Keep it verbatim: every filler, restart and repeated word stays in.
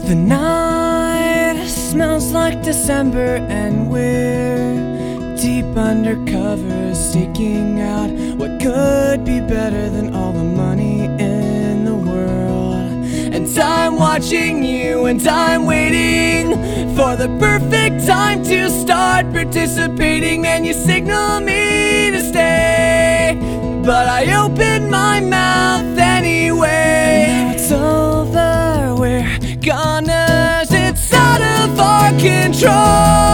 The night smells like December, and we're deep undercover, staking out what could be better than all the money in the world. And I'm watching you, and I'm waiting for the perfect time to start participating, and you signal me to stay, but I open my mouth anyway. Now it's over, we're goners, it's out of our control.